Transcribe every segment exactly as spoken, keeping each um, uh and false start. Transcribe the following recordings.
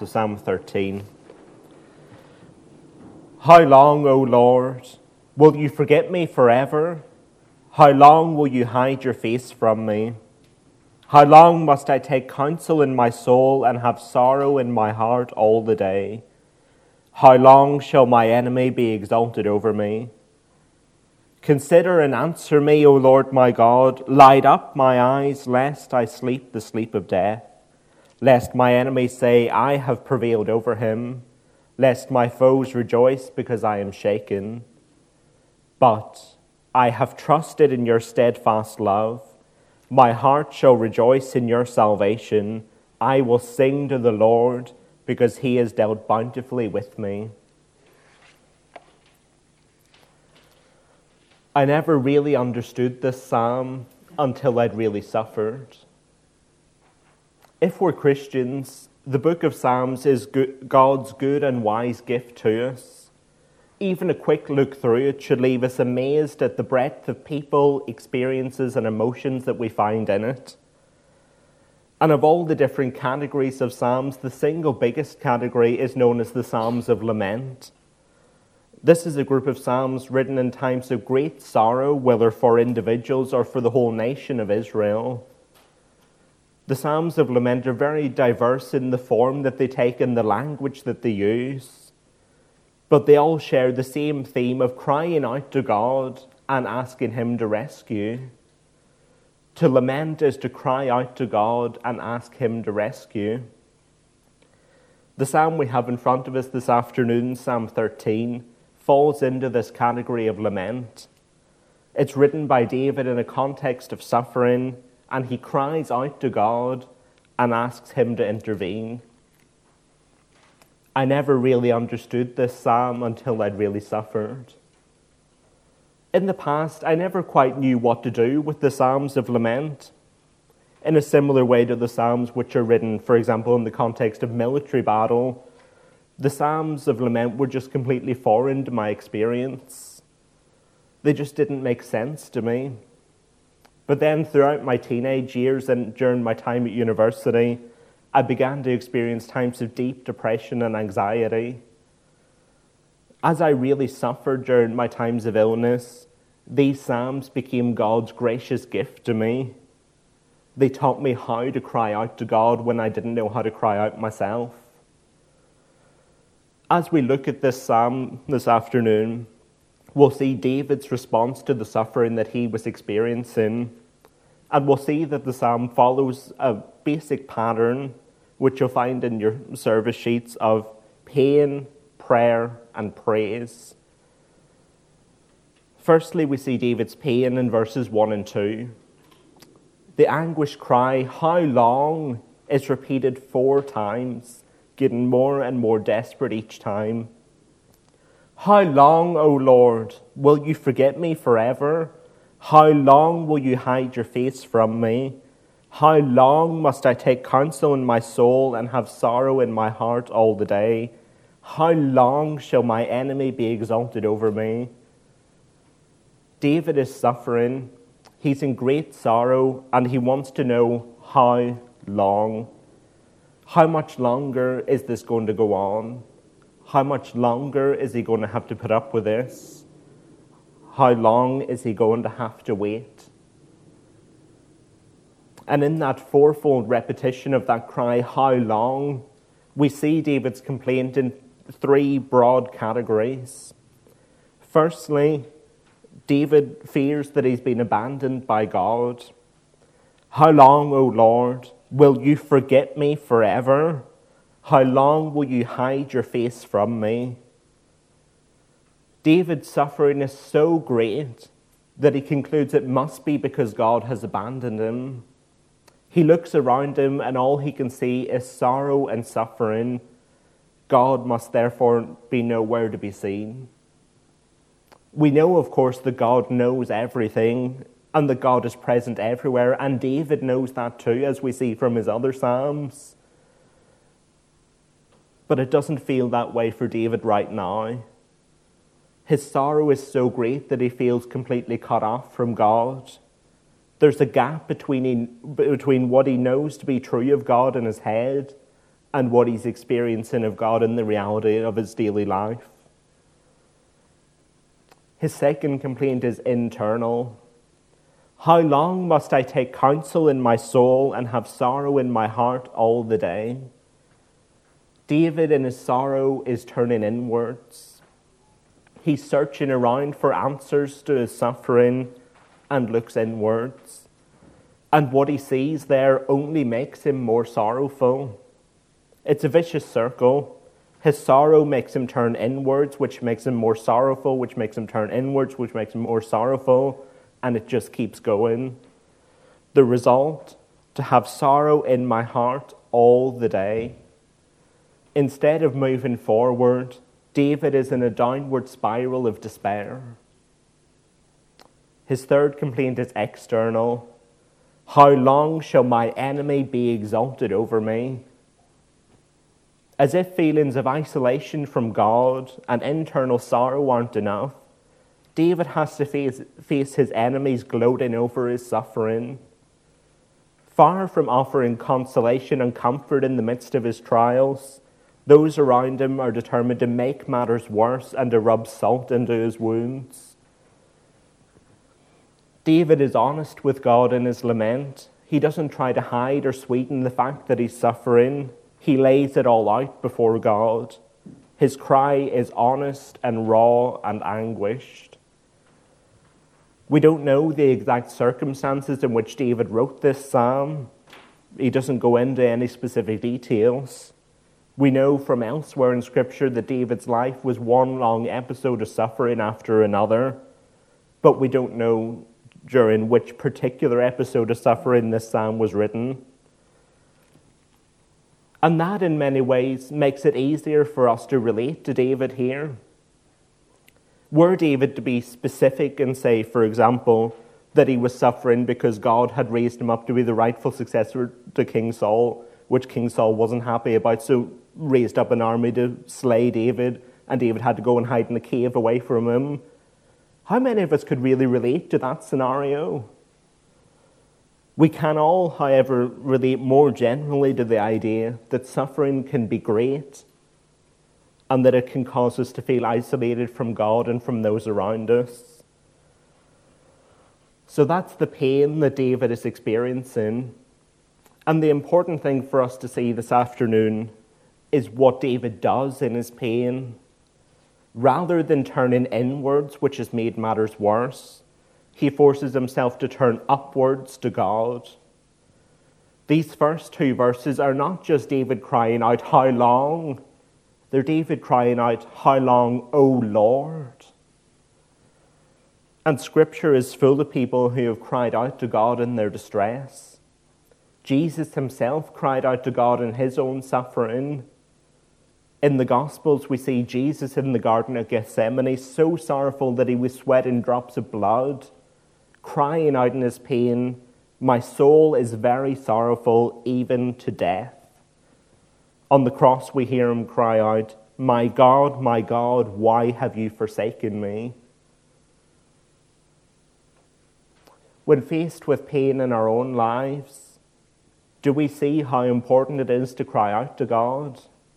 so Psalm thirteen. How long, O Lord, will you forget me forever? How long will you hide your face from me? How long must I take counsel in my soul and have sorrow in my heart all the day? How long shall my enemy be exalted over me? Consider and answer me, O Lord my God. Light up my eyes, lest I sleep the sleep of death. Lest my enemies say, I have prevailed over him. Lest my foes rejoice because I am shaken. But I have trusted in your steadfast love. My heart shall rejoice in your salvation. I will sing to the Lord because he has dealt bountifully with me. I never really understood this psalm until I'd really suffered. If we're Christians, the book of Psalms is God's good and wise gift to us. Even a quick look through it should leave us amazed at the breadth of people, experiences, and emotions that we find in it. And of all the different categories of Psalms, the single biggest category is known as the Psalms of Lament. This is a group of psalms written in times of great sorrow, whether for individuals or for the whole nation of Israel. The Psalms of Lament are very diverse in the form that they take and the language that they use. But they all share the same theme of crying out to God and asking him to rescue. To lament is to cry out to God and ask him to rescue. The psalm we have in front of us this afternoon, Psalm thirteen, falls into this category of lament. It's written by David in a context of suffering, and he cries out to God and asks him to intervene. I never really understood this psalm until I'd really suffered. In the past, I never quite knew what to do with the Psalms of Lament, in a similar way to the Psalms which are written, for example, in the context of military battle. The Psalms of Lament were just completely foreign to my experience. They just didn't make sense to me. But then throughout my teenage years and during my time at university, I began to experience times of deep depression and anxiety. As I really suffered during my times of illness, these Psalms became God's gracious gift to me. They taught me how to cry out to God when I didn't know how to cry out myself. As we look at this psalm this afternoon, we'll see David's response to the suffering that he was experiencing. And we'll see that the psalm follows a basic pattern, which you'll find in your service sheets, of pain, prayer, and praise. Firstly, we see David's pain in verses one and two. The anguish cry, how long, is repeated four times, getting more and more desperate each time. How long, O Lord, will you forget me forever? How long will you hide your face from me? How long must I take counsel in my soul and have sorrow in my heart all the day? How long shall my enemy be exalted over me? David is suffering. He's in great sorrow, and he wants to know how long. How much longer is this going to go on? How much longer is he going to have to put up with this? How long is he going to have to wait? And in that fourfold repetition of that cry, how long, we see David's complaint in three broad categories. Firstly, David fears that he's been abandoned by God. How long, O Lord, will you forget me forever? How long will you hide your face from me? David's suffering is so great that he concludes it must be because God has abandoned him. He looks around him and all he can see is sorrow and suffering. God must therefore be nowhere to be seen. We know, of course, that God knows everything and that God is present everywhere, and David knows that too, as we see from his other Psalms. But it doesn't feel that way for David right now. His sorrow is so great that he feels completely cut off from God. There's a gap between, between what he knows to be true of God in his head and what he's experiencing of God in the reality of his daily life. His second complaint is internal. How long must I take counsel in my soul and have sorrow in my heart all the day? David in his sorrow is turning inwards. He's searching around for answers to his suffering and looks inwards. And what he sees there only makes him more sorrowful. It's a vicious circle. His sorrow makes him turn inwards, which makes him more sorrowful, which makes him turn inwards, which makes him more sorrowful, and it just keeps going. The result, to have sorrow in my heart all the day. Instead of moving forward, David is in a downward spiral of despair. His third complaint is external. How long shall my enemy be exalted over me? As if feelings of isolation from God and internal sorrow aren't enough, David has to face, face his enemies gloating over his suffering. Far from offering consolation and comfort in the midst of his trials, those around him are determined to make matters worse and to rub salt into his wounds. David is honest with God in his lament. He doesn't try to hide or sweeten the fact that he's suffering. He lays it all out before God. His cry is honest and raw and anguished. We don't know the exact circumstances in which David wrote this psalm. He doesn't go into any specific details. We know from elsewhere in Scripture that David's life was one long episode of suffering after another, but we don't know during which particular episode of suffering this psalm was written. And that, in many ways, makes it easier for us to relate to David here. Were David to be specific and say, for example, that he was suffering because God had raised him up to be the rightful successor to King Saul, which King Saul wasn't happy about, so raised up an army to slay David, and David had to go and hide in a cave away from him. How many of us could really relate to that scenario? We can all, however, relate more generally to the idea that suffering can be great and that it can cause us to feel isolated from God and from those around us. So that's the pain that David is experiencing. And the important thing for us to see this afternoon is what David does in his pain. Rather than turning inwards, which has made matters worse, he forces himself to turn upwards to God. These first two verses are not just David crying out, "How long?" They're David crying out, "How long, O Lord?" And Scripture is full of people who have cried out to God in their distress. Jesus himself cried out to God in his own suffering. In the Gospels, we see Jesus in the Garden of Gethsemane, so sorrowful that he was sweating drops of blood, crying out in his pain, "My soul is very sorrowful, even to death." On the cross, we hear him cry out, "My God, my God, why have you forsaken me?" When faced with pain in our own lives, do we see how important it is to cry out to God?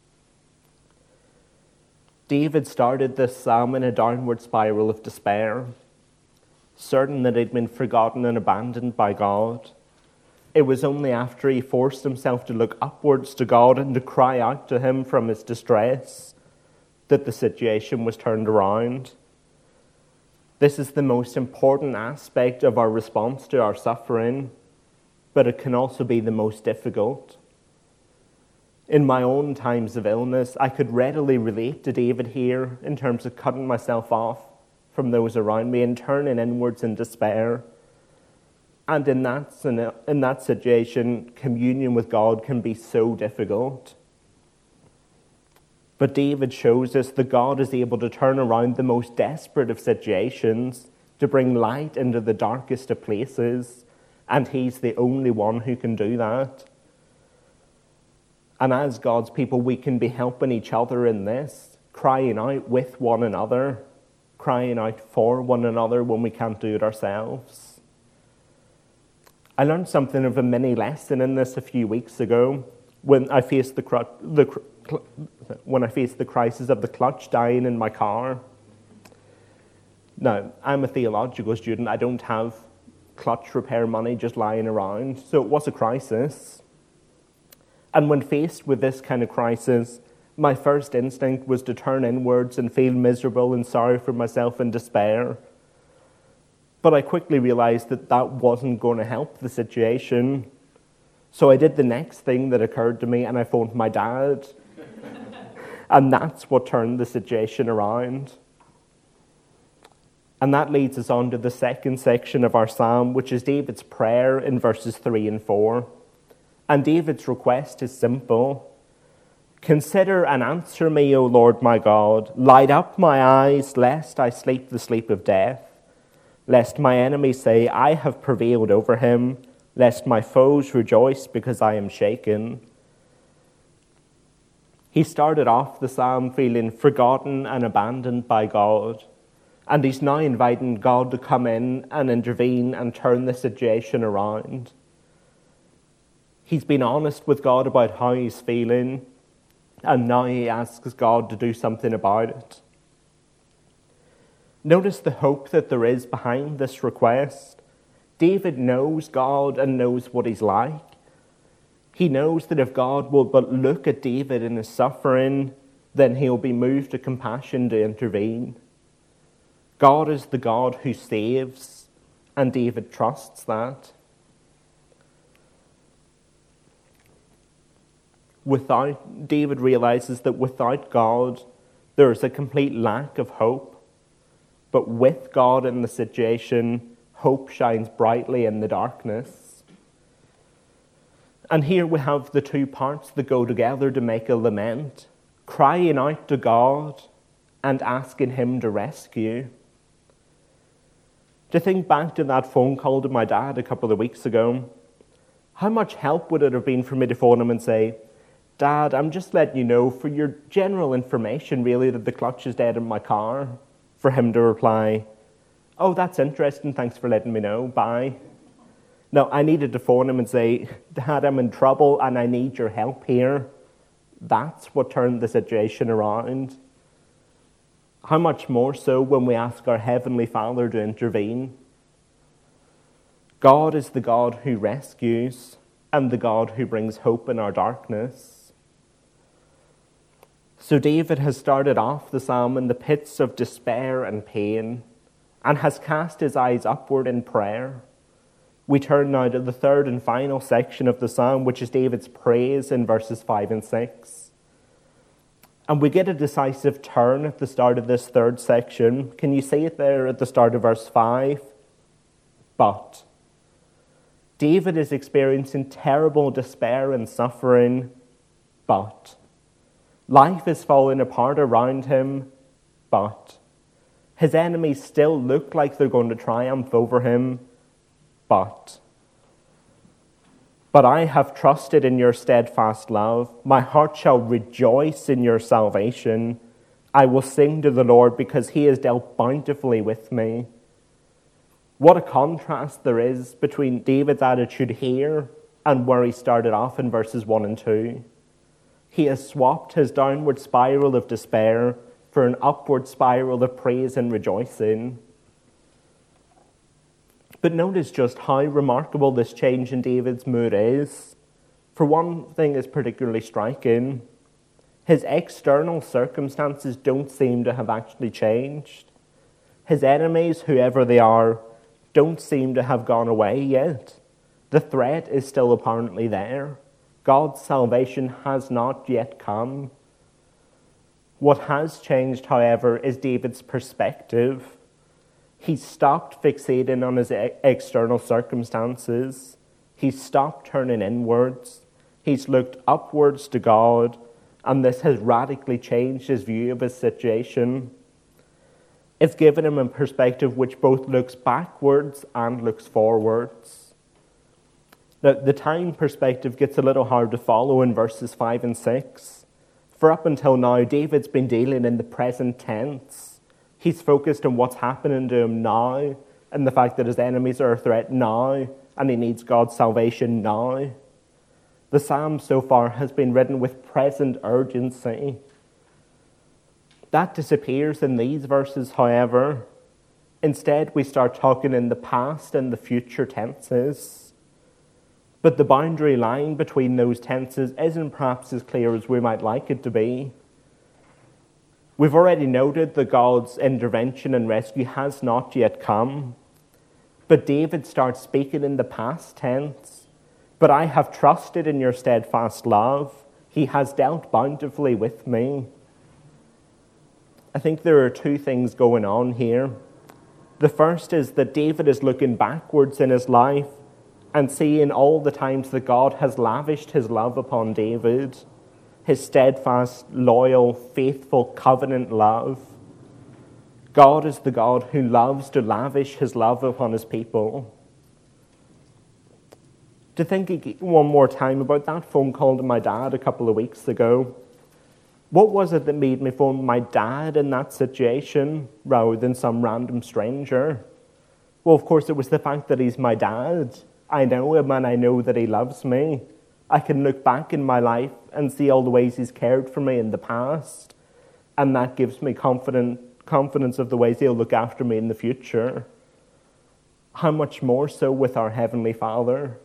David started this psalm in a downward spiral of despair, certain that he'd been forgotten and abandoned by God. It was only after he forced himself to look upwards to God and to cry out to him from his distress that the situation was turned around. This is the most important aspect of our response to our suffering, but it can also be the most difficult. In my own times of illness, I could readily relate to David here in terms of cutting myself off from those around me and turning inwards in despair. And in that, in that situation, communion with God can be so difficult. But David shows us that God is able to turn around the most desperate of situations to bring light into the darkest of places, and he's the only one who can do that. And as God's people, we can be helping each other in this, crying out with one another, crying out for one another when we can't do it ourselves. I learned something of a mini lesson in this a few weeks ago when I face the, cru- the cr- when I face the crisis of the clutch dying in my car. Now, I'm a theological student. I don't have clutch repair money just lying around, so it was a crisis. And when faced with this kind of crisis, my first instinct was to turn inwards and feel miserable and sorry for myself and despair. But I quickly realized that that wasn't going to help the situation. So I did the next thing that occurred to me, and I phoned my dad. And that's what turned the situation around. And that leads us on to the second section of our psalm, which is David's prayer in verses three and four. And David's request is simple. Consider and answer me, O Lord my God. Light up my eyes, lest I sleep the sleep of death. Lest my enemies say, I have prevailed over him. Lest my foes rejoice because I am shaken. He started off the psalm feeling forgotten and abandoned by God. And he's now inviting God to come in and intervene and turn the situation around. He's been honest with God about how he's feeling, and now he asks God to do something about it. Notice the hope that there is behind this request. David knows God and knows what he's like. He knows that if God will but look at David in his suffering, then he'll be moved to compassion to intervene. God is the God who saves, and David trusts that. Without, David realizes that without God, there is a complete lack of hope. But with God in the situation, hope shines brightly in the darkness. And here we have the two parts that go together to make a lament, crying out to God and asking him to rescue. To think back to that phone call to my dad a couple of weeks ago, how much help would it have been for me to phone him and say, Dad, I'm just letting you know for your general information really that the clutch is dead in my car. For him to reply, oh, that's interesting, thanks for letting me know, bye. No, I needed to phone him and say, Dad, I'm in trouble and I need your help here. That's what turned the situation around. How much more so when we ask our Heavenly Father to intervene? God is the God who rescues and the God who brings hope in our darkness. So David has started off the psalm in the pits of despair and pain and has cast his eyes upward in prayer. We turn now to the third and final section of the psalm, which is David's praise in verses five and six. And we get a decisive turn at the start of this third section. Can you see it there at the start of verse five? But David is experiencing terrible despair and suffering, but life is falling apart around him, but his enemies still look like they're going to triumph over him, but But I have trusted in your steadfast love. My heart shall rejoice in your salvation. I will sing to the Lord because he has dealt bountifully with me. What a contrast there is between David's attitude here and where he started off in verses one and two. He has swapped his downward spiral of despair for an upward spiral of praise and rejoicing. But notice just how remarkable this change in David's mood is. For one thing is particularly striking. His external circumstances don't seem to have actually changed. His enemies, whoever they are, don't seem to have gone away yet. The threat is still apparently there. God's salvation has not yet come. What has changed, however, is David's perspective. He's stopped fixating on his external circumstances. He's stopped turning inwards. He's looked upwards to God, and this has radically changed his view of his situation. It's given him a perspective which both looks backwards and looks forwards. Now, the time perspective gets a little hard to follow in verses five and six. For up until now, David's been dealing in the present tense. He's focused on what's happening to him now and the fact that his enemies are a threat now and he needs God's salvation now. The psalm so far has been written with present urgency. That disappears in these verses, however. Instead, we start talking in the past and the future tenses. But the boundary line between those tenses isn't perhaps as clear as we might like it to be. We've already noted that God's intervention and rescue has not yet come. But David starts speaking in the past tense. But I have trusted in your steadfast love. He has dealt bountifully with me. I think there are two things going on here. The first is that David is looking backwards in his life and seeing all the times that God has lavished his love upon David, his steadfast, loyal, faithful, covenant love. God is the God who loves to lavish his love upon his people. To think one more time about that phone call to my dad a couple of weeks ago. What was it that made me phone my dad in that situation rather than some random stranger? Well, of course, it was the fact that he's my dad. I know him and I know that he loves me. I can look back in my life and see all the ways he's cared for me in the past. And that gives me confident, confidence of the ways he'll look after me in the future. How much more so with our Heavenly Father?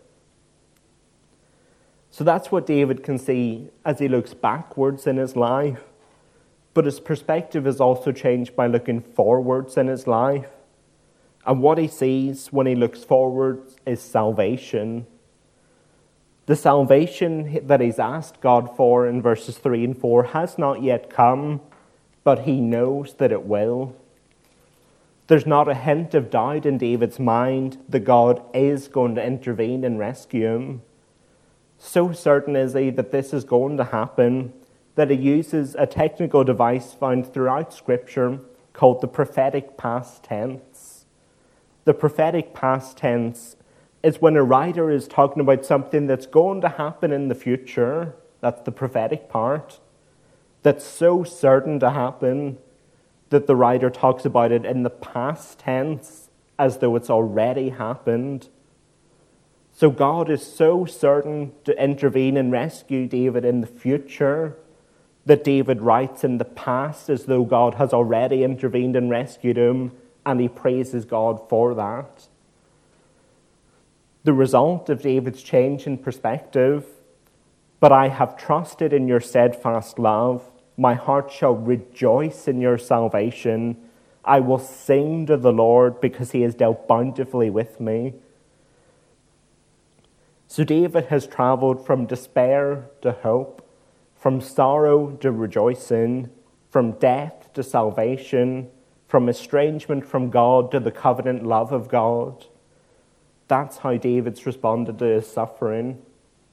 So that's what David can see as he looks backwards in his life. But his perspective is also changed by looking forwards in his life. And what he sees when he looks forward is salvation. The salvation that he's asked God for in verses three and four has not yet come, but he knows that it will. There's not a hint of doubt in David's mind that God is going to intervene and rescue him. So certain is he that this is going to happen that he uses a technical device found throughout Scripture called the prophetic past tense. The prophetic past tense is when a writer is talking about something that's going to happen in the future. That's the prophetic part. That's so certain to happen that the writer talks about it in the past tense as though it's already happened. So God is so certain to intervene and rescue David in the future that David writes in the past as though God has already intervened and rescued him, and he praises God for that. The result of David's change in perspective, but I have trusted in your steadfast love. My heart shall rejoice in your salvation. I will sing to the Lord because he has dealt bountifully with me. So David has traveled from despair to hope, from sorrow to rejoicing, from death to salvation, from estrangement from God to the covenant love of God. That's how David's responded to his suffering.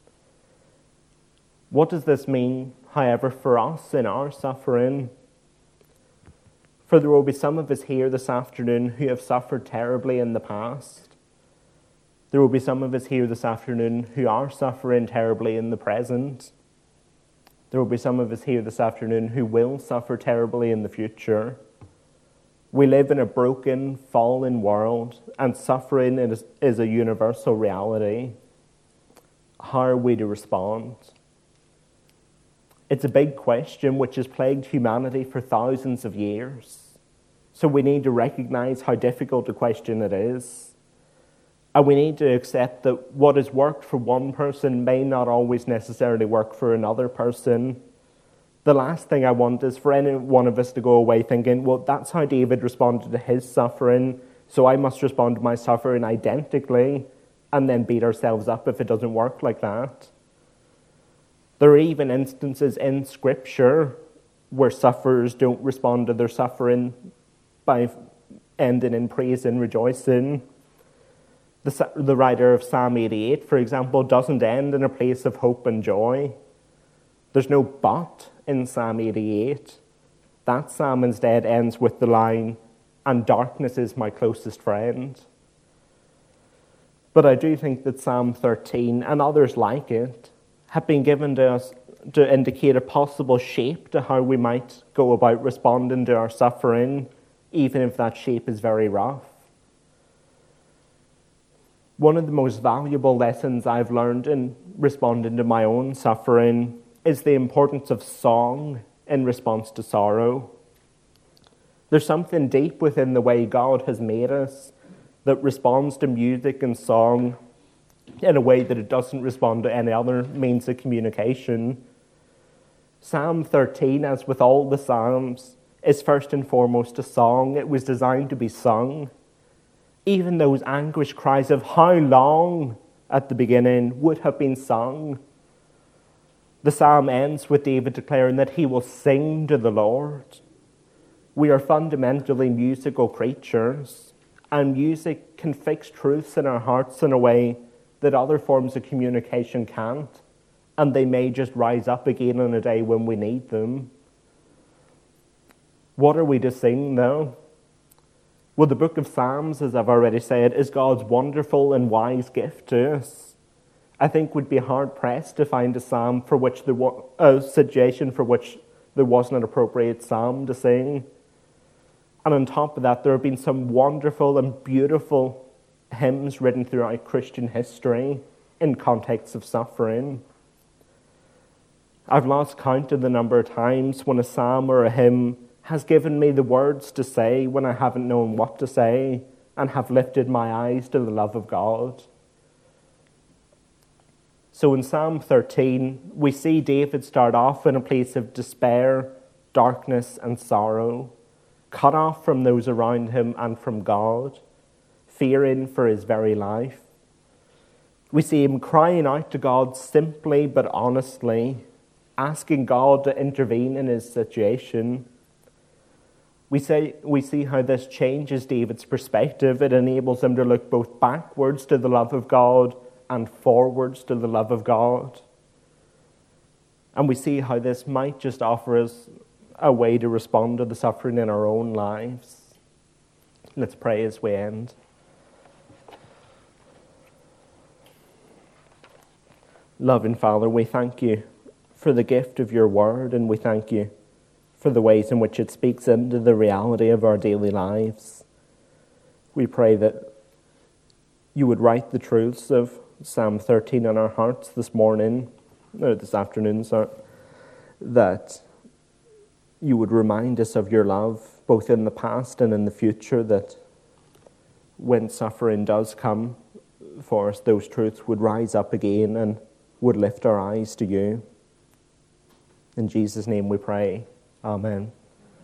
What does this mean, however, for us in our suffering? For there will be some of us here this afternoon who have suffered terribly in the past. There will be some of us here this afternoon who are suffering terribly in the present. There will be some of us here this afternoon who will suffer terribly in the future. We live in a broken, fallen world, and suffering is, is a universal reality. How are we to respond? It's a big question which has plagued humanity for thousands of years. So we need to recognize how difficult a question it is. And we need to accept that what has worked for one person may not always necessarily work for another person. The last thing I want is for any one of us to go away thinking, well, that's how David responded to his suffering, so I must respond to my suffering identically, and then beat ourselves up if it doesn't work like that. There are even instances in Scripture where sufferers don't respond to their suffering by ending in praise and rejoicing. The, the writer of Psalm eighty-eight, for example, doesn't end in a place of hope and joy. There's no but in Psalm eighty-eight. That psalm instead ends with the line, "And darkness is my closest friend." But I do think that Psalm thirteen and others like it have been given to us to indicate a possible shape to how we might go about responding to our suffering, even if that shape is very rough. One of the most valuable lessons I've learned in responding to my own suffering is the importance of song in response to sorrow. There's something deep within the way God has made us that responds to music and song in a way that it doesn't respond to any other means of communication. Psalm thirteen, as with all the Psalms, is first and foremost a song. It was designed to be sung. Even those anguish cries of "How long?" at the beginning would have been sung. The psalm ends with David declaring that he will sing to the Lord. We are fundamentally musical creatures, and music can fix truths in our hearts in a way that other forms of communication can't, and they may just rise up again on a day when we need them. What are we to sing, though? Well, the book of Psalms, as I've already said, is God's wonderful and wise gift to us. I think we'd be hard-pressed to find a psalm for which there was a situation for which there wasn't an appropriate psalm to sing. And on top of that, there have been some wonderful and beautiful hymns written throughout Christian history in contexts of suffering. I've lost count of the number of times when a psalm or a hymn has given me the words to say when I haven't known what to say and have lifted my eyes to the love of God. So in Psalm thirteen, we see David start off in a place of despair, darkness, and sorrow, cut off from those around him and from God, fearing for his very life. We see him crying out to God simply but honestly, asking God to intervene in his situation. We say we see how this changes David's perspective. It enables him to look both backwards to the love of God and forwards to the love of God. And we see how this might just offer us a way to respond to the suffering in our own lives. Let's pray as we end. Loving Father, we thank you for the gift of your word, and we thank you for the ways in which it speaks into the reality of our daily lives. We pray that you would write the truths of Psalm thirteen on our hearts this morning, or this afternoon, sorry, that you would remind us of your love, both in the past and in the future, that when suffering does come for us, those truths would rise up again and would lift our eyes to you. In Jesus' name we pray. Amen.